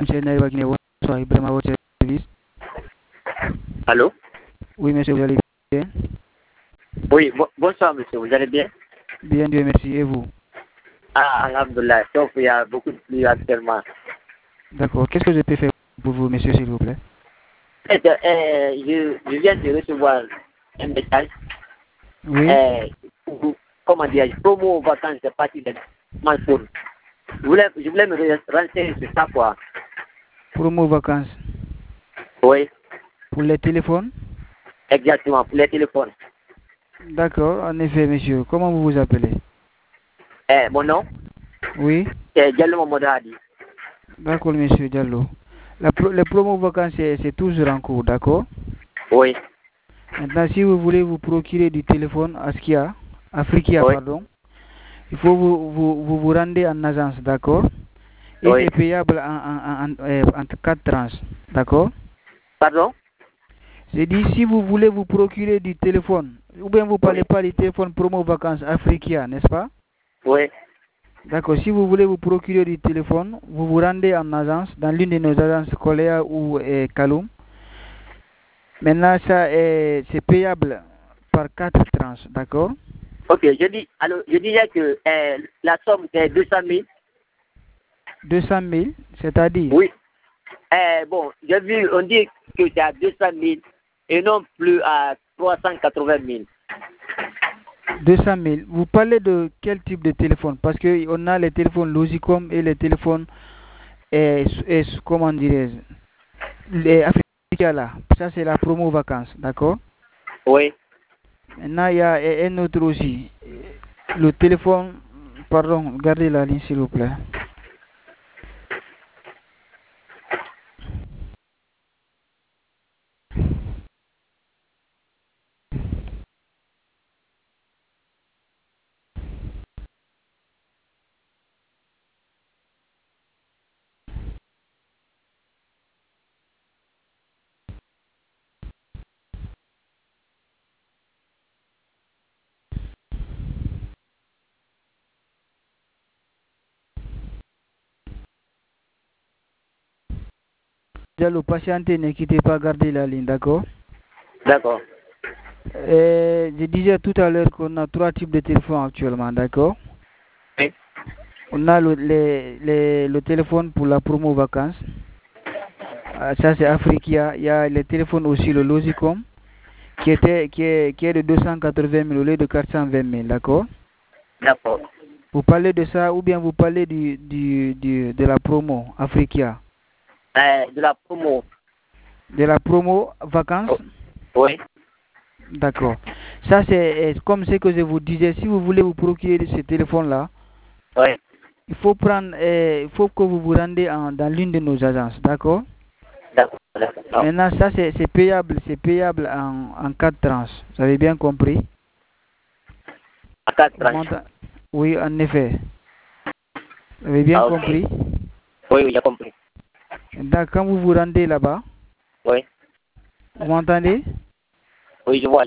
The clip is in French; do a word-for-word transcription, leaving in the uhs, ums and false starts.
Bonsoir, Ibrahim, à votre service. Allô? Oui, monsieur, vous allez bien? Oui, bo bonsoir, monsieur, vous allez bien? Bien, Dieu merci, et vous? Ah, alhamdoulilah, sauf il y a beaucoup de pluie actuellement. D'accord, qu'est-ce que je peux faire pour vous, monsieur, s'il vous plaît? Et, euh, je, je viens de recevoir un message. Oui. Euh, pour, comment dire, promo aux vacances de partie de smartphone. Je voulais, je voulais me renseigner sur ça, quoi. Promo vacances. Oui. Pour les téléphones? Exactement, pour les téléphones. D'accord, en effet, monsieur. Comment vous vous appelez? Euh, mon nom? Oui. C'est Diallo Modadi. D'accord, monsieur Diallo. La pro les promos vacances, c'est toujours en cours, d'accord? Oui. Maintenant, si vous voulez vous procurer du téléphone Askia, Afrikia, Oui. pardon, il faut vous vous, vous, vous rendez en agence, d'accord? Et Oui. c'est payable en, en, en, en, en quatre tranches, d'accord? Pardon? J'ai dit, si vous voulez vous procurer du téléphone, ou bien vous ne parlez Oui. pas du téléphone promo vacances Afrikia, n'est-ce pas? Oui. D'accord, si vous voulez vous procurer du téléphone, vous vous rendez en agence, dans l'une de nos agences scolaires ou eh, Kaloum. Maintenant, ça c'est payable par quatre tranches, d'accord? Ok, je dis, alors, je disais que euh, la somme c'est deux cent mille. deux cent mille, c'est-à-dire? Oui. Euh, bon, j'ai vu, on dit que c'est à deux cent mille et non plus à trois cent quatre-vingt mille. deux cent mille. Vous parlez de quel type de téléphone? Parce qu'on a les téléphones Logicom et les téléphones, eh, eh, comment dirais-je, les Africa là. Ça, c'est la promo vacances, d'accord? Oui. Maintenant, il y a eh, un autre aussi. Le téléphone, pardon, gardez la ligne s'il vous plaît. Diallo, patientez, ne quittez pas, gardez la ligne, d'accord? D'accord. Je disais tout à l'heure qu'on a trois types de téléphones actuellement, d'accord? Oui. On a le, les, les, le téléphone pour la promo vacances. Ah, ça c'est Africa. Il y a le téléphone aussi, le Logicom, qui, était, qui, est, qui est de deux cent quatre-vingt mille au lieu de quatre cent vingt mille, d'accord? D'accord. Vous parlez de ça ou bien vous parlez du, du, du, de la promo Africa? Euh, de la promo. De la promo vacances? Oh. Oui. D'accord. Ça, c'est comme ce que je vous disais. Si vous voulez vous procurer ce téléphone-là, Oui. il faut prendre, eh, il faut que vous vous rendez en, dans l'une de nos agences, d'accord? D'accord. Maintenant, ça, c'est payable, c'est payable en, en quatre tranches. Vous avez bien compris? À quatre tranches. Oui, en effet. Vous avez bien Ah, okay. compris? Oui, oui, j'ai compris. Maintenant, quand vous vous rendez là-bas, Oui. vous m'entendez? Oui, je vois.